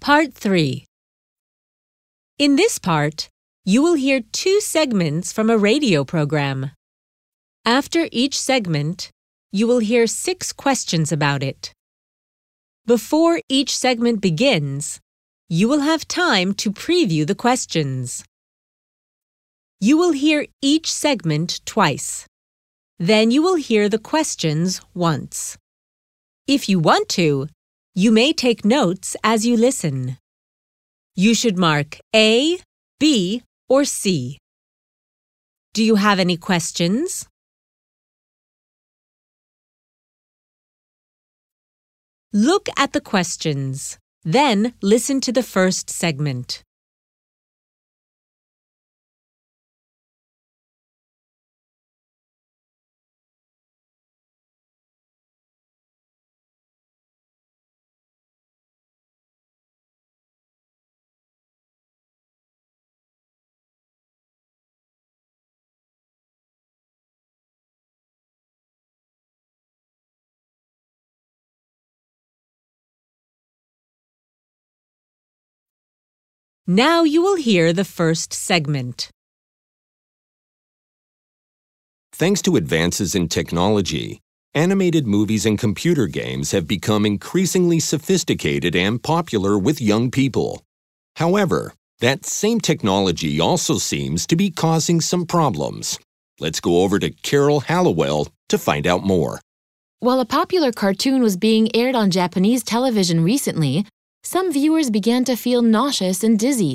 Part 3. In this part, you will hear 2 segments from a radio program. After each segment, you will hear 6 questions about it. Before each segment begins, you will have time to preview the questions. You will hear each segment twice. Then you will hear the questions once. If you want to, you may take notes as you listen. You should mark A, B, or C. Do you have any questions? Look at the questions, then listen to the first segment. Now you will hear the first segment. Thanks to advances in technology, animated movies and computer games have become increasingly sophisticated and popular with young people. However, that same technology also seems to be causing some problems. Let's go over to Carol Hallowell to find out more. While a popular cartoon was being aired on Japanese television recently, some viewers began to feel nauseous and dizzy.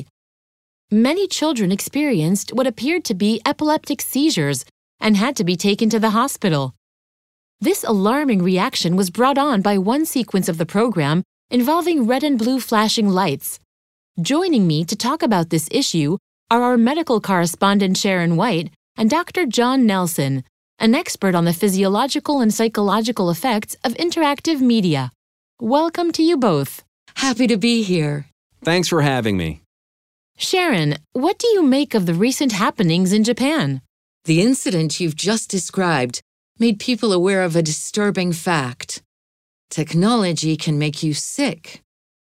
Many children experienced what appeared to be epileptic seizures and had to be taken to the hospital. This alarming reaction was brought on by one sequence of the program involving red and blue flashing lights. Joining me to talk about this issue are our medical correspondent Sharon White and Dr. John Nelson, an expert on the physiological and psychological effects of interactive media. Welcome to you both. Happy to be here. Thanks for having me. Sharon, what do you make of the recent happenings in Japan? The incident you've just described made people aware of a disturbing fact. Technology can make you sick.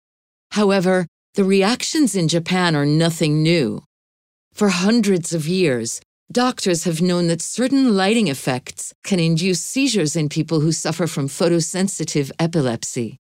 However, the reactions in Japan are nothing new. For hundreds of years, doctors have known that certain lighting effects can induce seizures in people who suffer from photosensitive epilepsy.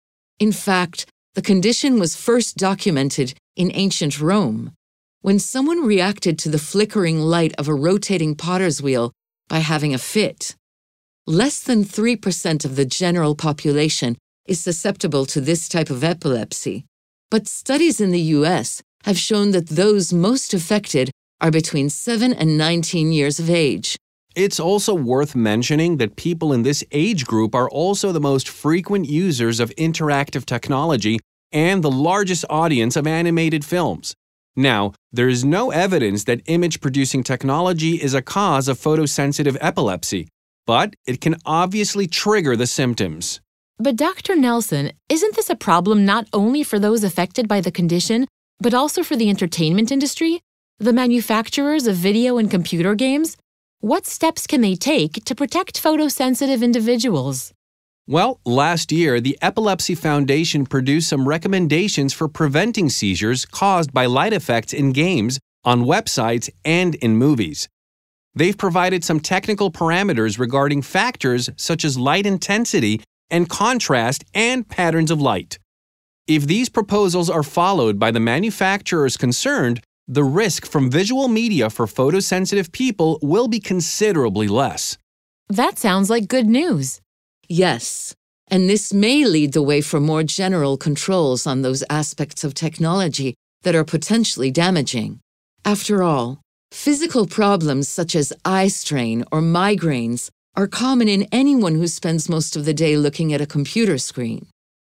In fact, the condition was first documented in ancient Rome, when someone reacted to the flickering light of a rotating potter's wheel by having a fit. Less than 3% of the general population is susceptible to this type of epilepsy, but studies in the U.S. have shown that those most affected are between 7 and 19 years of age. It's also worth mentioning that people in this age group are also the most frequent users of interactive technology and the largest audience of animated films. Now, there is no evidence that image-producing technology is a cause of photosensitive epilepsy, but it can obviously trigger the symptoms. But Dr. Nelson, isn't this a problem not only for those affected by the condition, but also for the entertainment industry, the manufacturers of video and computer games? What steps can they take to protect photosensitive individuals? Well, last year, the Epilepsy Foundation produced some recommendations for preventing seizures caused by light effects in games, on websites, and in movies. They've provided some technical parameters regarding factors such as light intensity and contrast and patterns of light. If these proposals are followed by the manufacturers concerned, the risk from visual media for photosensitive people will be considerably less. That sounds like good news. Yes, and this may lead the way for more general controls on those aspects of technology that are potentially damaging. After all, physical problems such as eye strain or migraines are common in anyone who spends most of the day looking at a computer screen.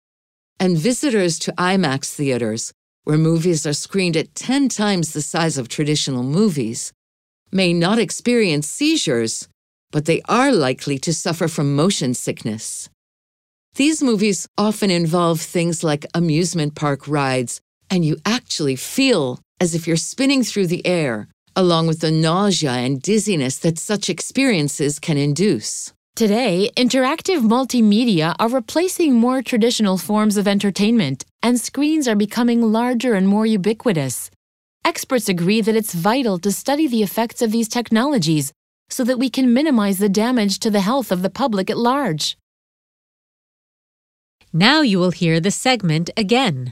And visitors to IMAX theaters, where movies are screened at 10 times the size of traditional movies, may not experience seizures, but they are likely to suffer from motion sickness. These movies often involve things like amusement park rides, and you actually feel as if you're spinning through the air, along with the nausea and dizziness that such experiences can induce. Today, interactive multimedia are replacing more traditional forms of entertainment, and screens are becoming larger and more ubiquitous. Experts agree that it's vital to study the effects of these technologies so that we can minimize the damage to the health of the public at large. Now you will hear the segment again.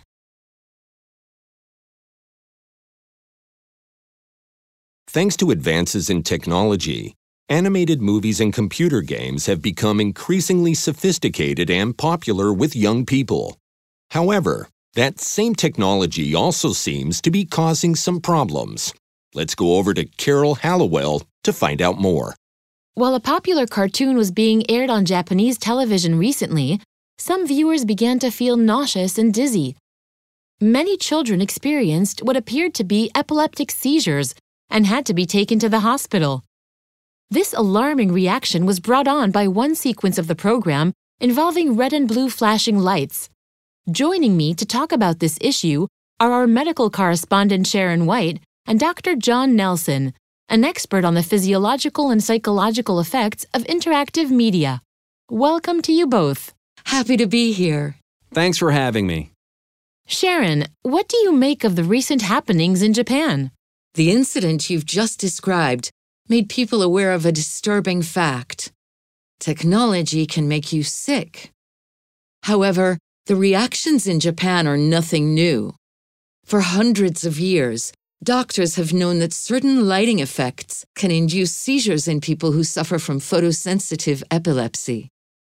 Thanks to advances in technology, animated movies and computer games have become increasingly sophisticated and popular with young people. However, that same technology also seems to be causing some problems. Let's go over to Carol Hallowell to find out more. While a popular cartoon was being aired on Japanese television recently, some viewers began to feel nauseous and dizzy. Many children experienced what appeared to be epileptic seizures and had to be taken to the hospital. This alarming reaction was brought on by one sequence of the program involving red and blue flashing lights. Joining me to talk about this issue are our medical correspondent Sharon White and Dr. John Nelson, an expert on the physiological and psychological effects of interactive media. Welcome to you both. Happy to be here. Thanks for having me. Sharon, what do you make of the recent happenings in Japan? The incident you've just described made people aware of a disturbing fact. Technology can make you sick. However, the reactions in Japan are nothing new. For hundreds of years, doctors have known that certain lighting effects can induce seizures in people who suffer from photosensitive epilepsy.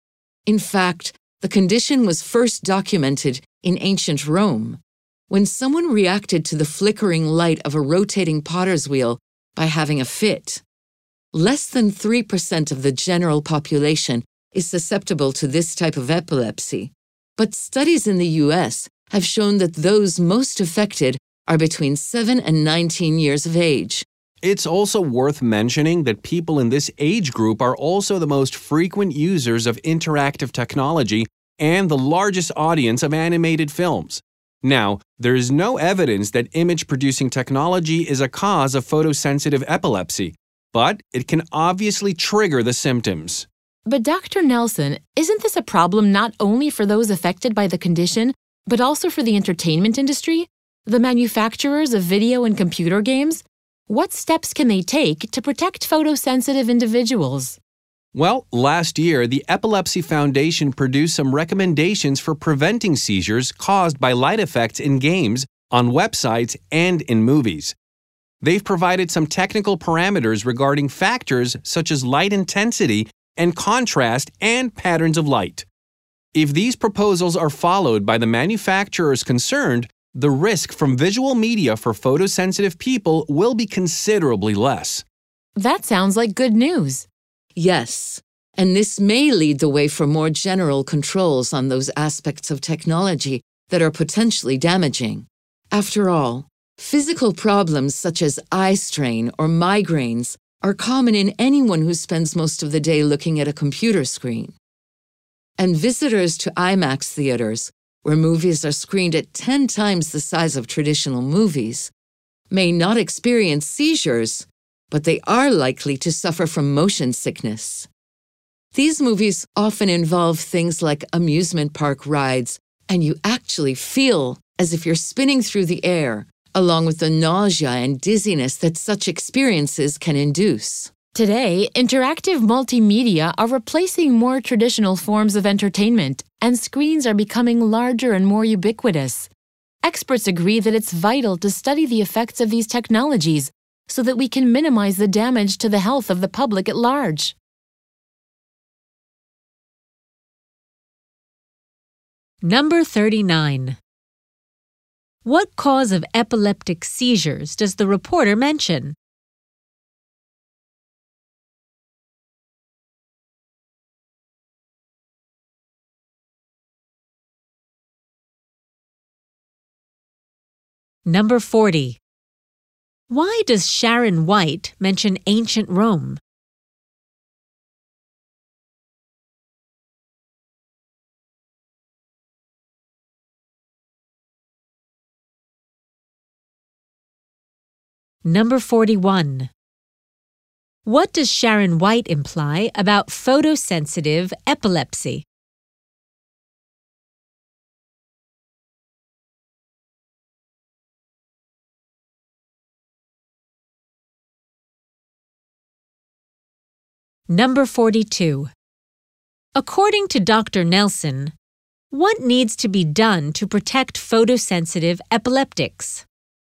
In fact, the condition was first documented in ancient Rome, when someone reacted to the flickering light of a rotating potter's wheel by having a fit. Less than 3% of the general population is susceptible to this type of epilepsy, but studies in the US have shown that those most affected are between 7 and 19 years of age. It's also worth mentioning that people in this age group are also the most frequent users of interactive technology and the largest audience of animated films. Now, there is no evidence that image-producing technology is a cause of photosensitive epilepsy, but it can obviously trigger the symptoms. But Dr. Nelson, isn't this a problem not only for those affected by the condition, but also for the entertainment industry, the manufacturers of video and computer games? What steps can they take to protect photosensitive individuals? Well, last year, the Epilepsy Foundation produced some recommendations for preventing seizures caused by light effects in games, on websites, and in movies. They've provided some technical parameters regarding factors such as light intensity and contrast and patterns of light. If these proposals are followed by the manufacturers concerned, the risk from visual media for photosensitive people will be considerably less. That sounds like good news. Yes, and this may lead the way for more general controls on those aspects of technology that are potentially damaging. After all, physical problems such as eye strain or migraines are common in anyone who spends most of the day looking at a computer screen. And visitors to IMAX theaters, where movies are screened at 10 times the size of traditional movies, may not experience seizures, but they are likely to suffer from motion sickness. These movies often involve things like amusement park rides, and you actually feel as if you're spinning through the air, along with the nausea and dizziness that such experiences can induce. Today, interactive multimedia are replacing more traditional forms of entertainment, and screens are becoming larger and more ubiquitous. Experts agree that it's vital to study the effects of these technologies so that we can minimize the damage to the health of the public at large. Number 39. What cause of epileptic seizures does the reporter mention? Number 40. Why does Sharon White mention ancient Rome? Number 41. What does Sharon White imply about photosensitive epilepsy? Number 42. According to Dr. Nelson, what needs to be done to protect photosensitive epileptics?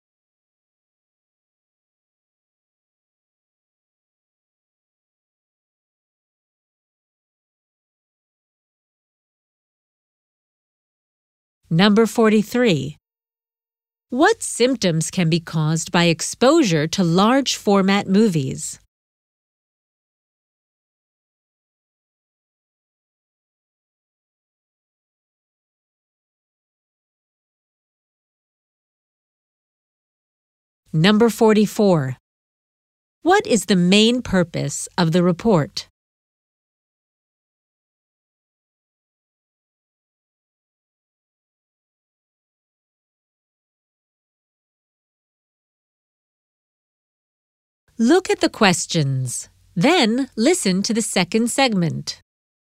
Number 43. What symptoms can be caused by exposure to large format movies? Number 44. What is the main purpose of the report? Look at the questions. Then listen to the second segment.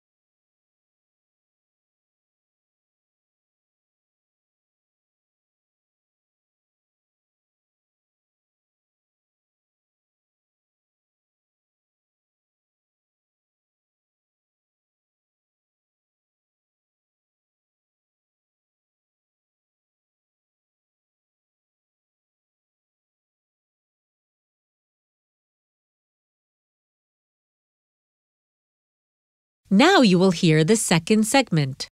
Now you will hear the second segment.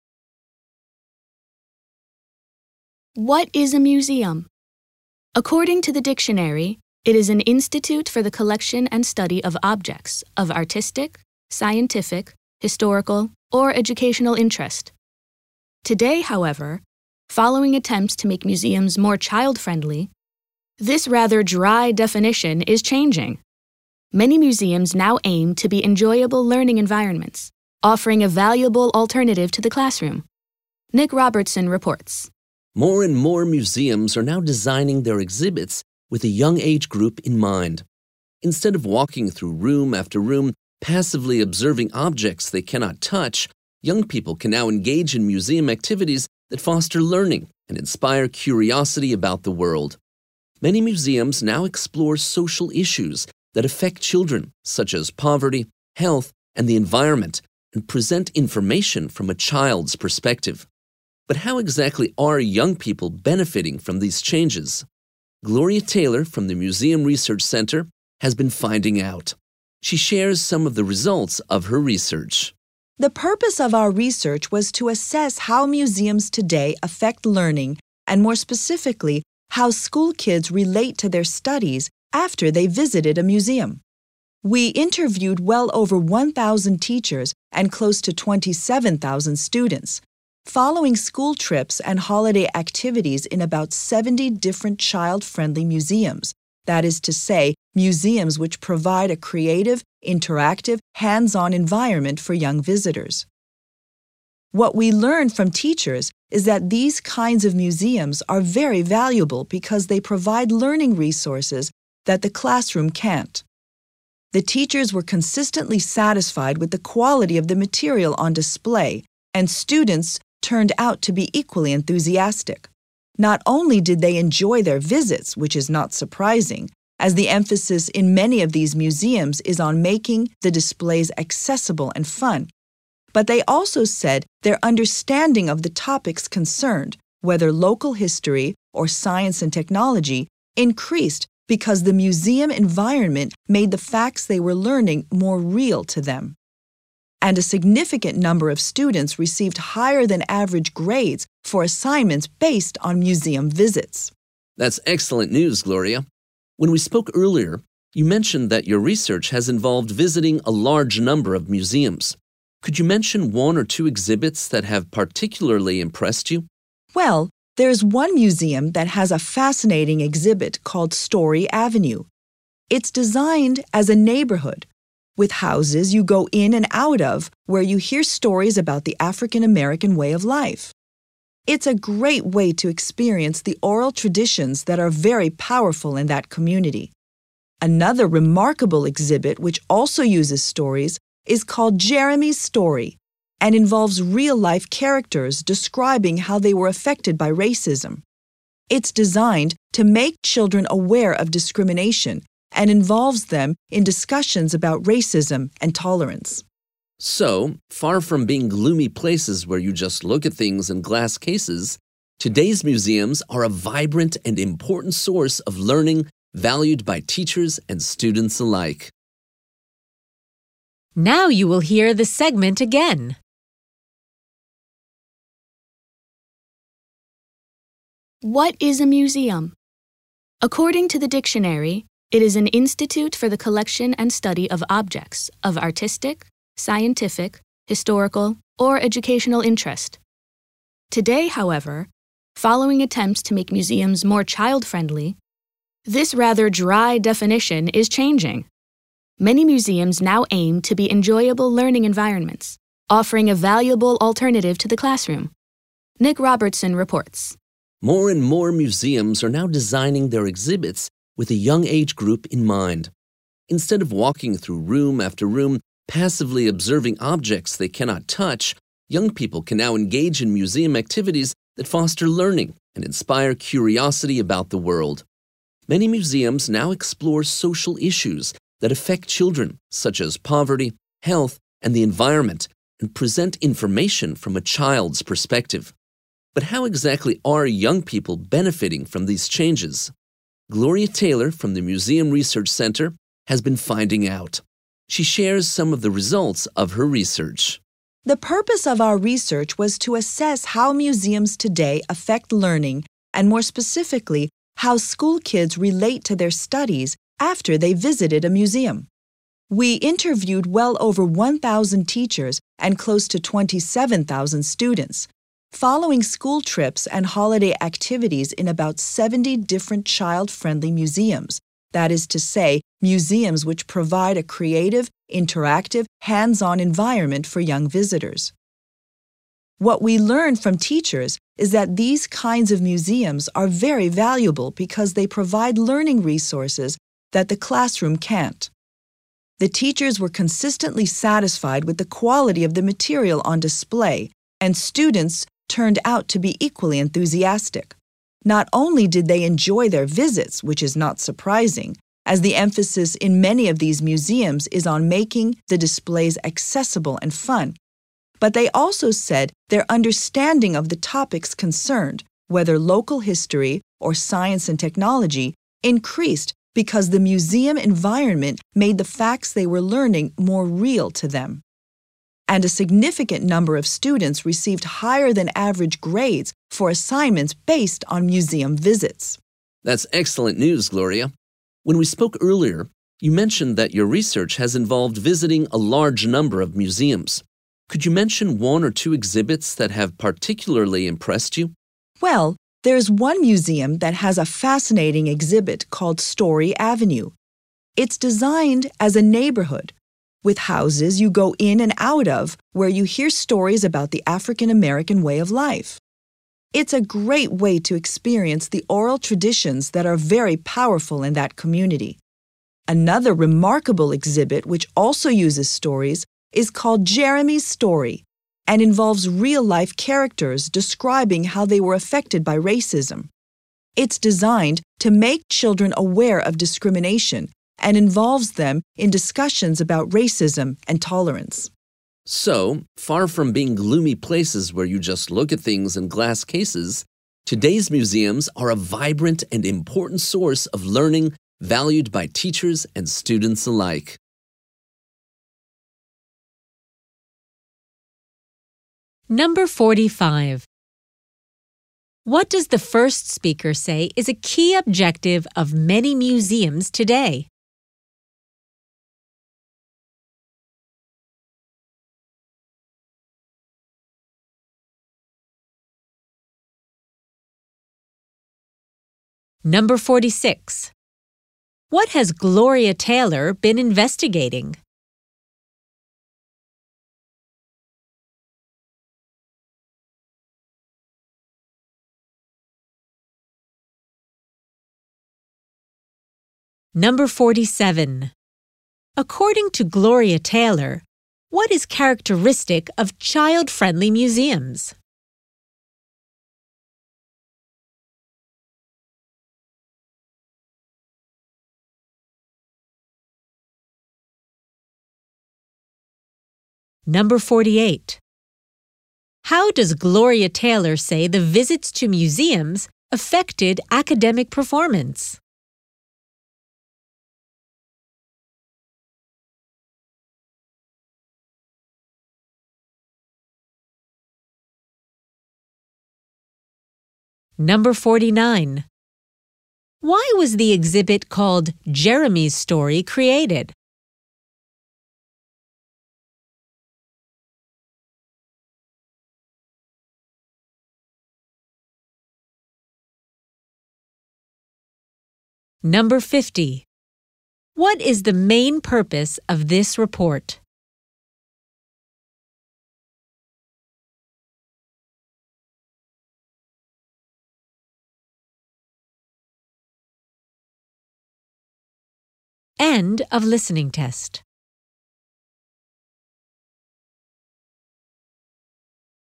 What is a museum? According to the dictionary, it is an institute for the collection and study of objects of artistic, scientific, historical, or educational interest. Today, however, following attempts to make museums more child-friendly, this rather dry definition is changing. Many museums now aim to be enjoyable learning environments, offering a valuable alternative to the classroom. Nick Robertson reports. More and more museums are now designing their exhibits with a young age group in mind. Instead of walking through room after room, passively observing objects they cannot touch, young people can now engage in museum activities that foster learning and inspire curiosity about the world. Many museums now explore social issues that affect children, such as poverty, health, and the environment, and present information from a child's perspective. But how exactly are young people benefiting from these changes? Gloria Taylor from the Museum Research Center has been finding out. She shares some of the results of her research. The purpose of our research was to assess how museums today affect learning, and more specifically, how school kids relate to their studies after they visited a museum. We interviewed well over 1,000 teachers and close to 27,000 students, following school trips and holiday activities in about 70 different child-friendly museums. That is to say, museums which provide a creative, interactive, hands-on environment for young visitors. What we learned from teachers is that these kinds of museums are very valuable because they provide learning resources that the classroom can't. The teachers were consistently satisfied with the quality of the material on display, and students turned out to be equally enthusiastic. Not only did they enjoy their visits, which is not surprising, as the emphasis in many of these museums is on making the displays accessible and fun, but they also said their understanding of the topics concerned, whether local history or science and technology, increased because the museum environment made the facts they were learning more real to them. And a significant number of students received higher than average grades for assignments based on museum visits. That's excellent news, Gloria. When we spoke earlier, you mentioned that your research has involved visiting a large number of museums. Could you mention one or two exhibits that have particularly impressed you? Well, there's one museum that has a fascinating exhibit called Story Avenue. It's designed as a neighborhood, with houses you go in and out of where you hear stories about the African American way of life. It's a great way to experience the oral traditions that are very powerful in that community. Another remarkable exhibit, which also uses stories, is called Jeremy's Story and involves real-life characters describing how they were affected by racism. It's designed to make children aware of discrimination and involves them in discussions about racism and tolerance. So, far from being gloomy places where you just look at things in glass cases, today's museums are a vibrant and important source of learning valued by teachers and students alike. Now you will hear the segment again. What is a museum? According to the dictionary, it is an institute for the collection and study of objects of artistic, scientific, historical, or educational interest. Today, however, following attempts to make museums more child-friendly, this rather dry definition is changing. Many museums now aim to be enjoyable learning environments, offering a valuable alternative to the classroom. Nick Robertson reports. More and more museums are now designing their exhibits with a young age group in mind. Instead of walking through room after room, passively observing objects they cannot touch, young people can now engage in museum activities that foster learning and inspire curiosity about the world. Many museums now explore social issues that affect children, such as poverty, health, and the environment, and present information from a child's perspective. But how exactly are young people benefiting from these changes? Gloria Taylor from the Museum Research Center has been finding out. She shares some of the results of her research. The purpose of our research was to assess how museums today affect learning, and more specifically, how school kids relate to their studies after they visited a museum. We interviewed well over 1,000 teachers and close to 27,000 students, following school trips and holiday activities in about 70 different child-friendly museums. That is to say, museums which provide a creative, interactive, hands-on environment for young visitors. What we learned from teachers is that these kinds of museums are very valuable because they provide learning resources that the classroom can't. The teachers were consistently satisfied with the quality of the material on display, and students turned out to be equally enthusiastic. Not only did they enjoy their visits, which is not surprising, as the emphasis in many of these museums is on making the displays accessible and fun, but they also said their understanding of the topics concerned, whether local history or science and technology, increased because the museum environment made the facts they were learning more real to them. And a significant number of students received higher than average grades for assignments based on museum visits. That's excellent news, Gloria. When we spoke earlier, you mentioned that your research has involved visiting a large number of museums. Could you mention one or two exhibits that have particularly impressed you? Well, there's one museum that has a fascinating exhibit called Story Avenue. It's designed as a neighborhood, with houses you go in and out of where you hear stories about the African American way of life. It's a great way to experience the oral traditions that are very powerful in that community. Another remarkable exhibit, which also uses stories, is called Jeremy's Story and involves real-life characters describing how they were affected by racism. It's designed to make children aware of discrimination and involves them in discussions about racism and tolerance. So, far from being gloomy places where you just look at things in glass cases, today's museums are a vibrant and important source of learning valued by teachers and students alike. Number 45. What does the first speaker say is a key objective of many museums today? Number 46. What has Gloria Taylor been investigating? Number 47. According to Gloria Taylor, what is characteristic of child-friendly museums? Number 48. How does Gloria Taylor say the visits to museums affected academic performance? Number 49. Why was the exhibit called Jeremy's Story created? Number 50. What is the main purpose of this report? End of listening test.